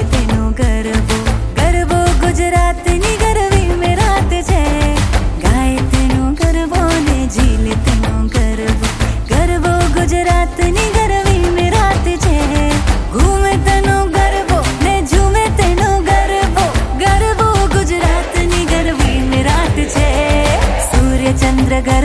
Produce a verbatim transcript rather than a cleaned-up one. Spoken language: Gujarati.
તેનો ગરબો ગરબો ગુજરાતની ગરવી મે રાત છે ગાય તેનો ગરબો ને ઝીલે તેનો ગરબો ગરબો ગુજરાતની ગરવી મે રાત છે ઘૂમે તેનો ગરબો ને ઝૂમે તેનો ગરબો ગરબો ગુજરાતની ગરવી મે રાત છે સૂર્ય ચંદ્ર